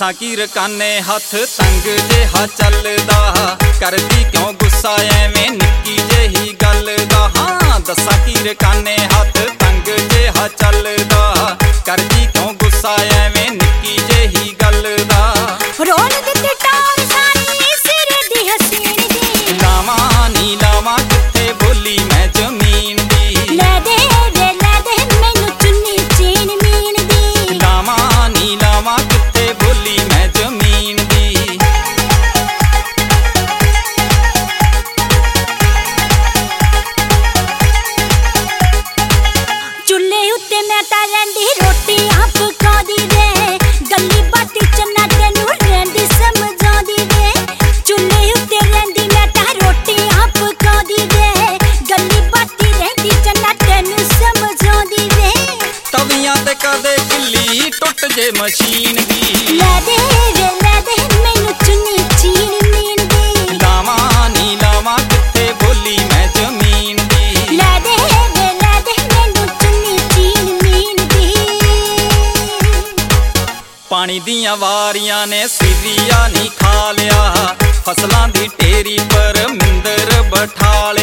दसा की रकाने हथ तंग जेहा चलदा, करदी क्यों गुस्सा एवें निक्की जेही गल दा। हाँ दसा की रकाने हथ तंग जेहा चलदा, करदी क्यों गुस्सा एवें निक्की जेही गल दा। रोल दित्ते टार सारी सिर दी हसीन दी, लावा नी लावा कित्थे बोली मैं जमीन दी। ले दे मैनू चुन्नी चीन मीन दी, लावा नी लावा कित्थे बोली मैं जमीन दी। चुल्हे उत्ते मैं तां रहिंदी रोटियां पकाउंदी वे, गल्ली बाती च ना तैनू रहिंदी समझाउंदी वे। चुल्हे उत्ते रहिंदी मैं तां रोटियां पकाउंदी वे, गल्ली बाती रहिंदी च ना तैनू समझाउंदी वे। तवियां ते कदे किल्ली टुट जे मशीन दी। ले दे मैनू चुन्नी चीन मीन दी, लावा नी लावा कित्थे बोली मैं जमीन दी। ले दे मैनू चुन्नी चीन मीन दी। पानी दियां वारियां ने सिरिया नी खा लिया, फसलां दी ढेरी पर मिंदर बठा लिया।